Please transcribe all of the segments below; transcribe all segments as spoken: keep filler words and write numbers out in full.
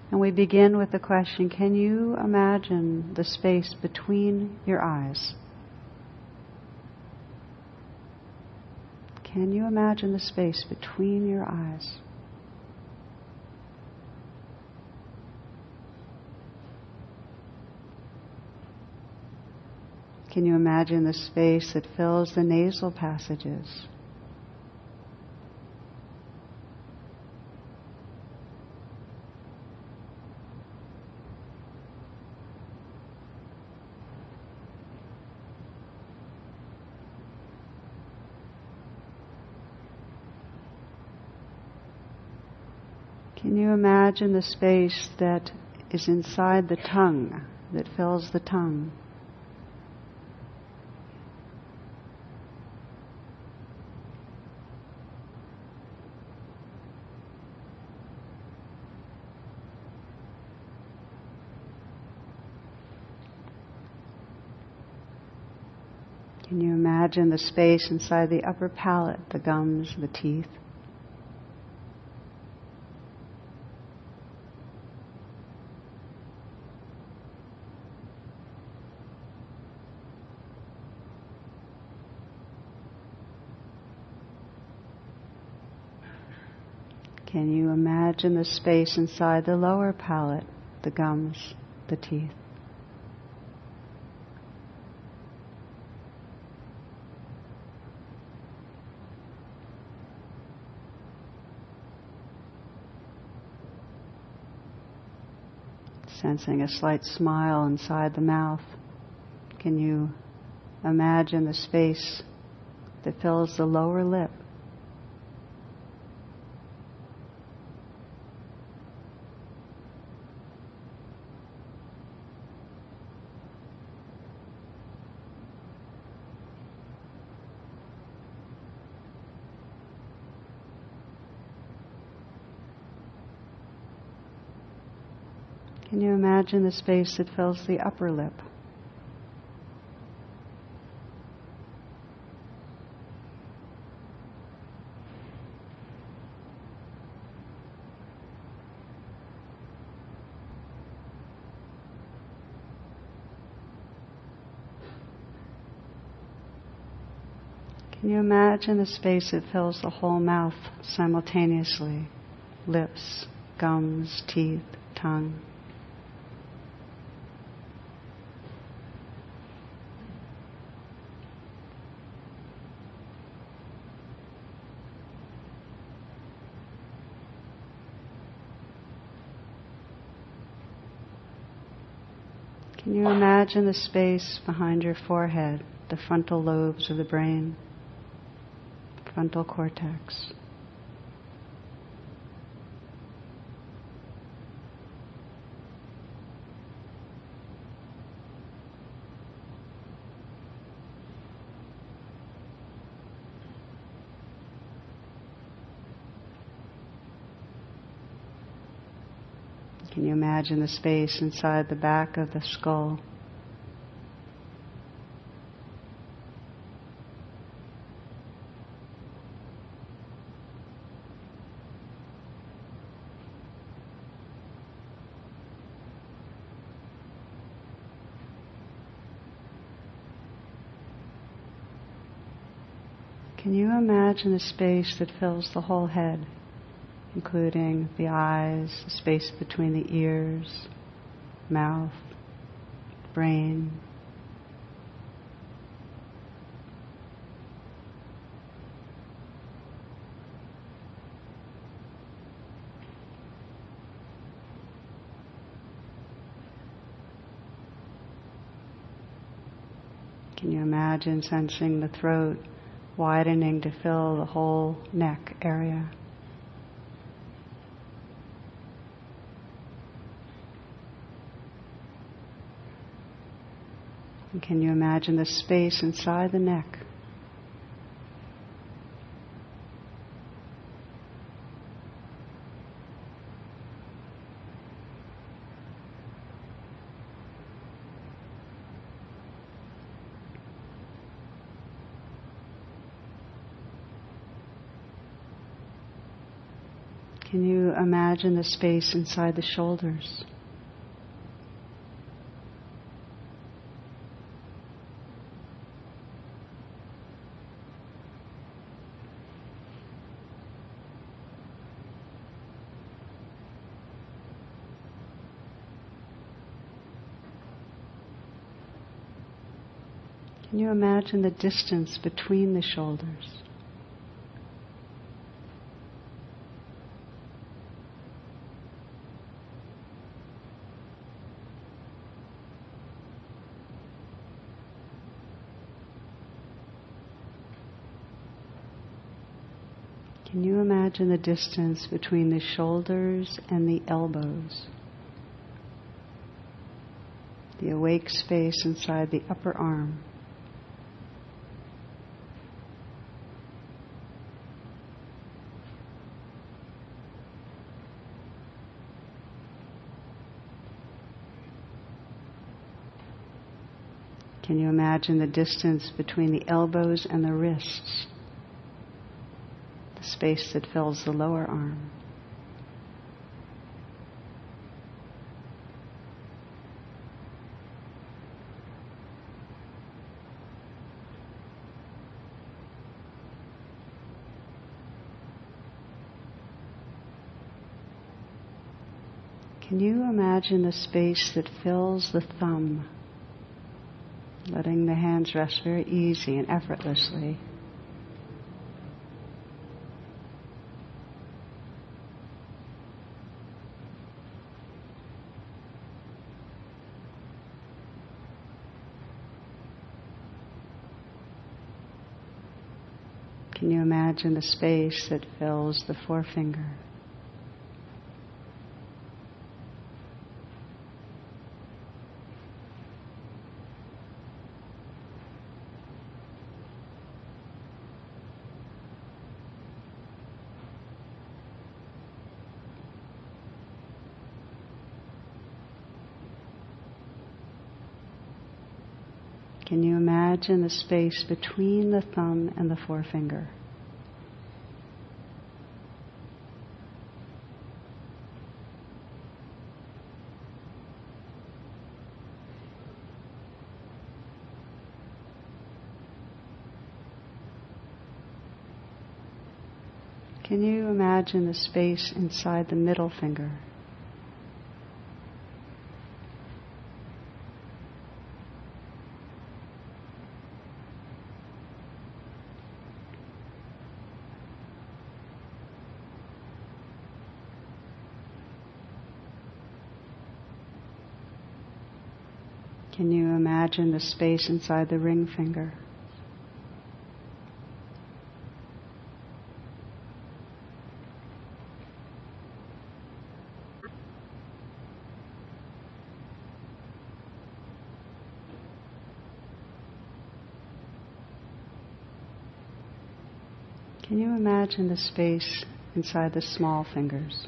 And we begin with the question, can you imagine the space between your eyes? Can you imagine the space between your eyes? Can you imagine the space that fills the nasal passages? Can you imagine the space that is inside the tongue, that fills the tongue? Can you imagine the space inside the upper palate, the gums, the teeth? Can you imagine the space inside the lower palate, the gums, the teeth? Sensing a slight smile inside the mouth. Can you imagine the space that fills the lower lip? Can you imagine the space that fills the upper lip? Can you imagine the space that fills the whole mouth simultaneously? Lips, gums, teeth, tongue. Can you imagine the space behind your forehead, the frontal lobes of the brain, frontal cortex? Can you imagine the space inside the back of the skull? Can you imagine the space that fills the whole head, including the eyes, the space between the ears, mouth, brain? Can you imagine sensing the throat widening to fill the whole neck area? And can you imagine the space inside the neck? Can you imagine the space inside the shoulders? Can you imagine the distance between the shoulders? Can you imagine the distance between the shoulders and the elbows? The awake space inside the upper arm. Can you imagine the distance between the elbows and the wrists? The space that fills the lower arm. Can you imagine the space that fills the thumb? Letting the hands rest very easy and effortlessly. Can you imagine the space that fills the forefinger? Can you imagine the space between the thumb and the forefinger? Can you imagine the space inside the middle finger? Can you imagine the space inside the ring finger? Can you imagine the space inside the small fingers?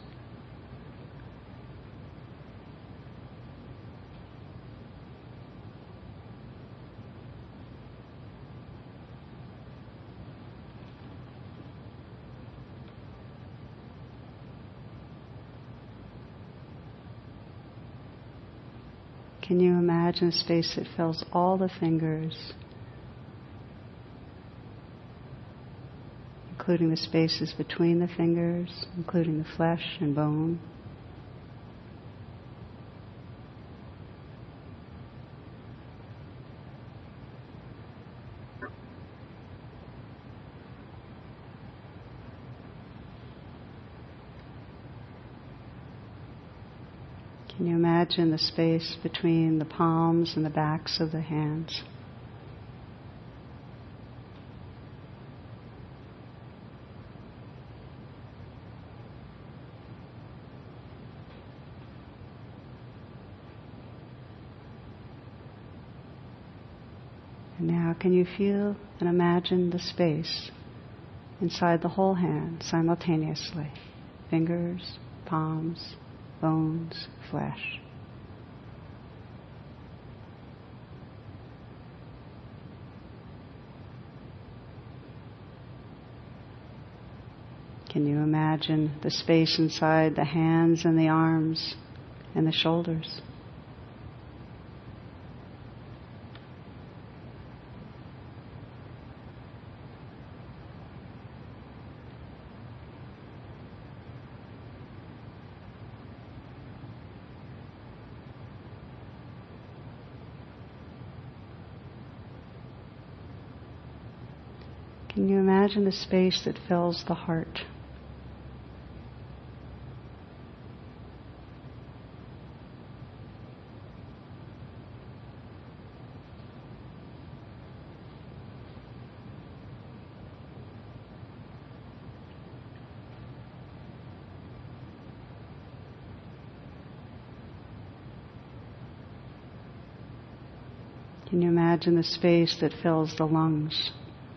Can you imagine a space that fills all the fingers, including the spaces between the fingers, including the flesh and bone? Can you imagine the space between the palms and the backs of the hands? And now can you feel and imagine the space inside the whole hand simultaneously? Fingers, palms, bones, flesh. Can Can you imagine the space inside the hands and the arms and the shoulders? Can you imagine the space that fills the heart? Can you imagine the space that fills the lungs?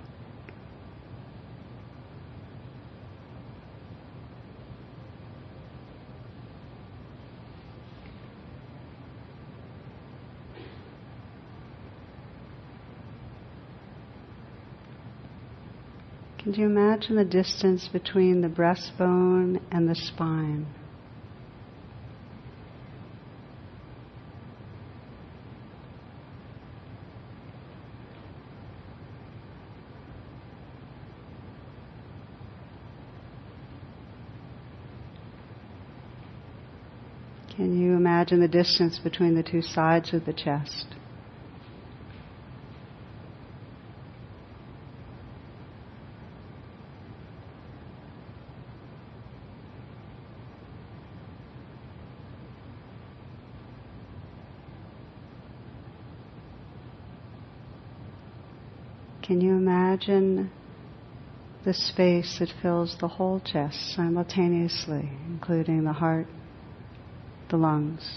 Can you imagine the distance between the breastbone and the spine? Can you imagine the distance between the two sides of the chest? Can you imagine the space that fills the whole chest simultaneously, including the heart, the lungs?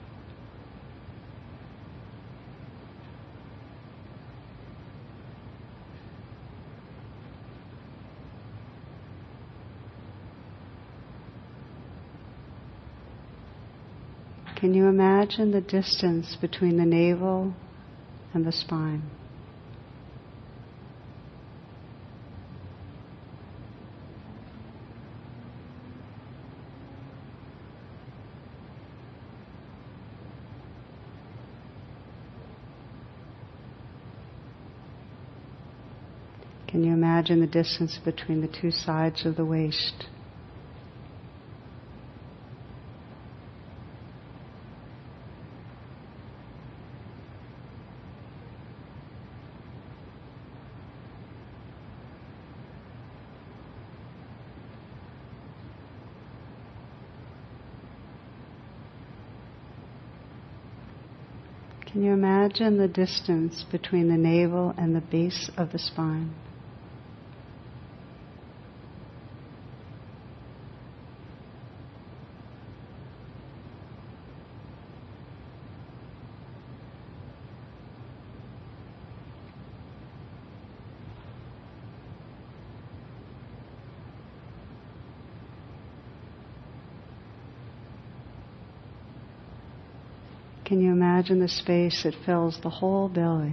Can you imagine the distance between the navel and the spine? Can you imagine the distance between the two sides of the waist? Can you imagine the distance between the navel and the base of the spine? Can you imagine the space that fills the whole belly?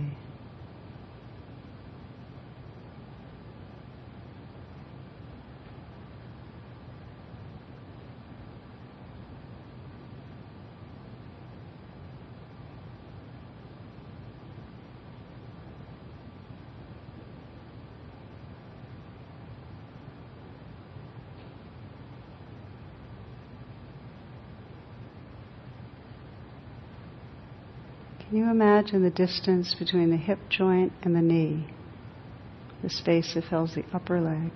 Can you imagine the distance between the hip joint and the knee, the space that fills the upper leg?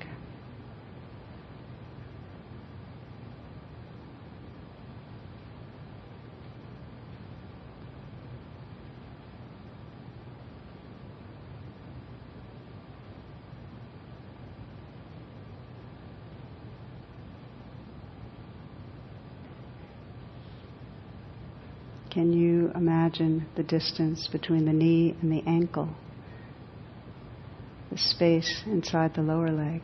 Can you imagine the distance between the knee and the ankle, the space inside the lower leg?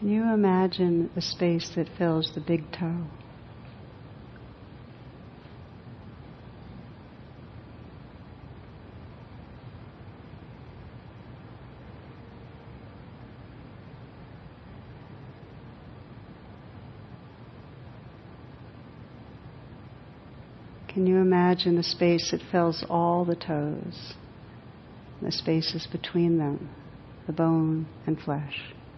Can you imagine the space that fills the big toe? Can you imagine the space that fills all the toes, the spaces between them, the bone and flesh?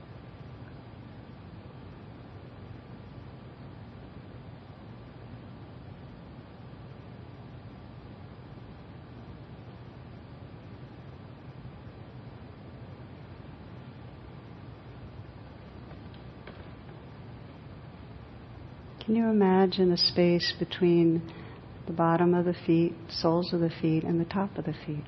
Can you imagine the space between the bottom of the feet, soles of the feet, and the top of the feet?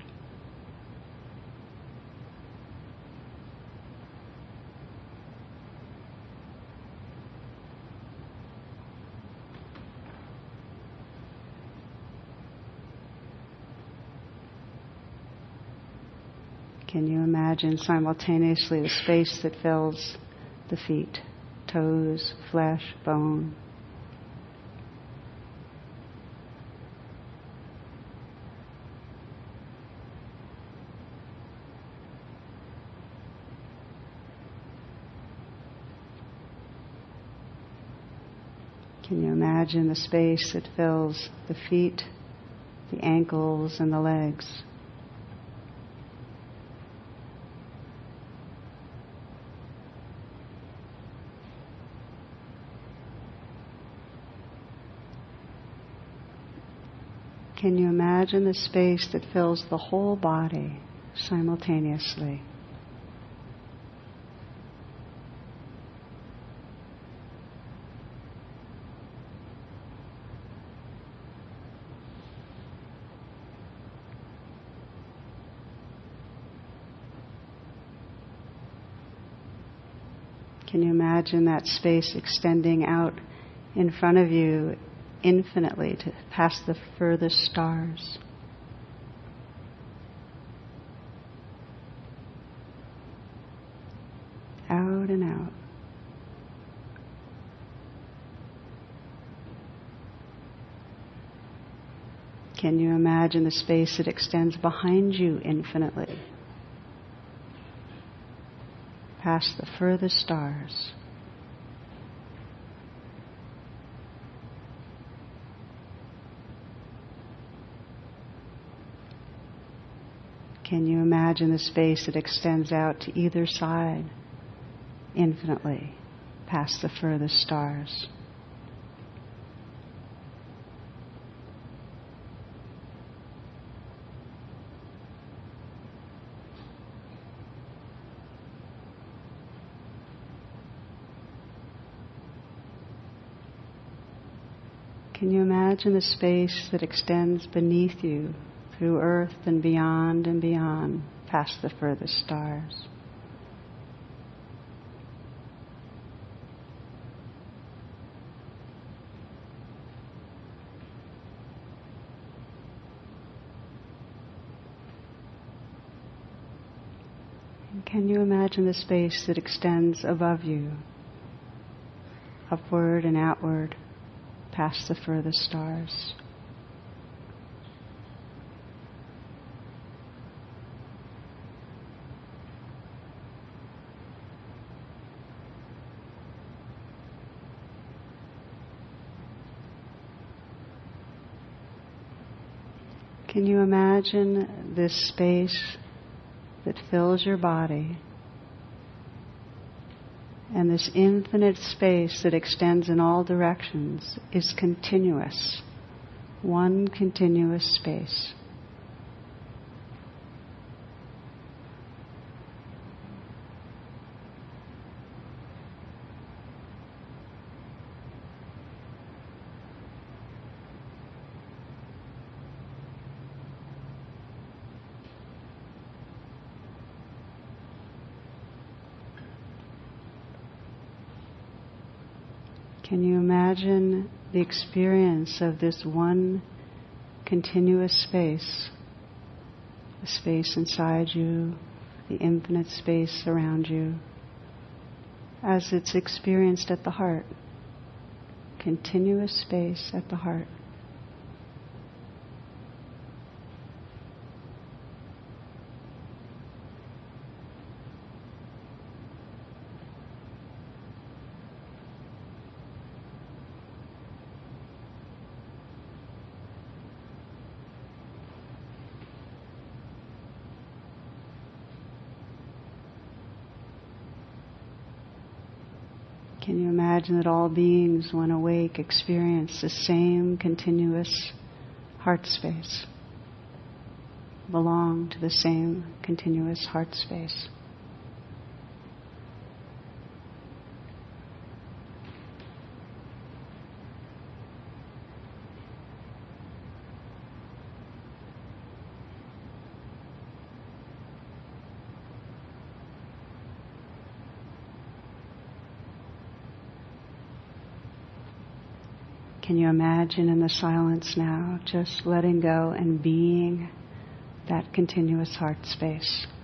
Can you imagine simultaneously the space that fills the feet, toes, flesh, bone? Can you imagine the space that fills the feet, the ankles, and the legs? Can you imagine the space that fills the whole body simultaneously? Can you imagine that space extending out in front of you infinitely to past the furthest stars? Out and out. Can you imagine the space that extends behind you infinitely? Past the furthest stars. Can you imagine the space that extends out to either side infinitely past the furthest stars? Can you imagine the space that extends beneath you, through earth and beyond and beyond, past the furthest stars? And can you imagine the space that extends above you, upward and outward, past the furthest stars? Can you imagine this space that fills your body, and this infinite space that extends in all directions is continuous, one continuous space? Can you imagine the experience of this one continuous space, the space inside you, the infinite space around you, as it's experienced at the heart. Continuous space at the heart. Can you imagine that all beings, when awake, experience the same continuous heart space, belong to the same continuous heart space? Can you imagine in the silence now just letting go and being that continuous heart space?